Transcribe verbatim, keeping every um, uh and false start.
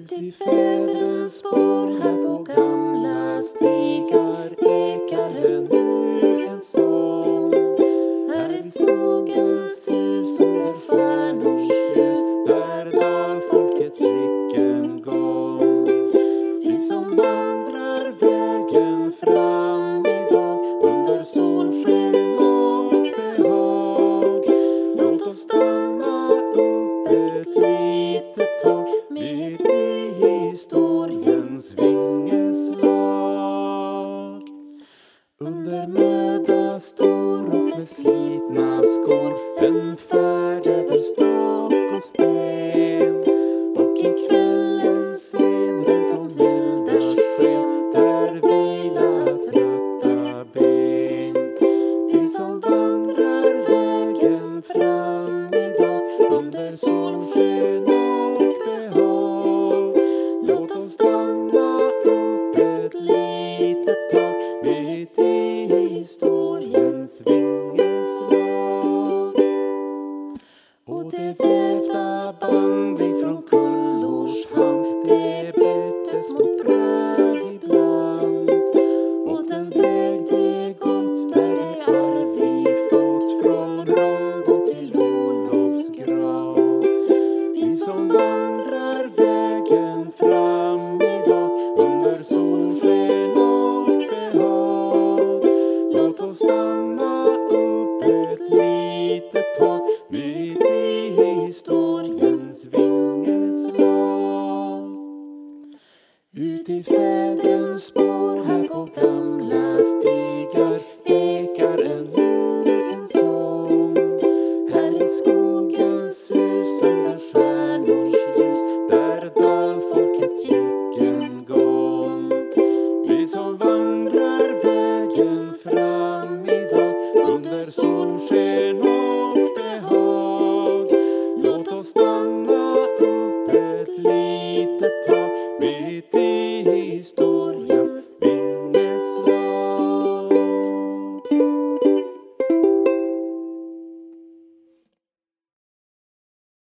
Ut i fäderns spår här på gamla stigar ekar ännu en sång. Här är skogens hus under stjärnors ljus, där dalfolket gick en gång. Vi som vandrar vägen fram idag under solsken och behag. Låt oss stanna upp ett litet tag mitt i historiens vingeslag. Under möda stor och med slitna skor, en färd över stock och sten. Och i kvällens scen runt om eldars sken, där vila trötta ben. Vi som vandrar vägen fram idag under solsken och behag. Låt oss stanna upp ett litet tag mitt i historiens vingeslag. Och det vävda band ifrån kullors hand, det byttes mot bröd ibland. Och den väg det gått är det arv vi fått från Rombo till Olofs grav. Vi som vandrar vägen fram idag under solsken och behag. Låt oss stanna upp ett litet tag mitt i historiens vingeslag. Ut i fäderns spår här på gamla stigar ekar ännu en sång. Här i skogens hus under stjärnors ljus, där dalfolket gick en gång. Vi som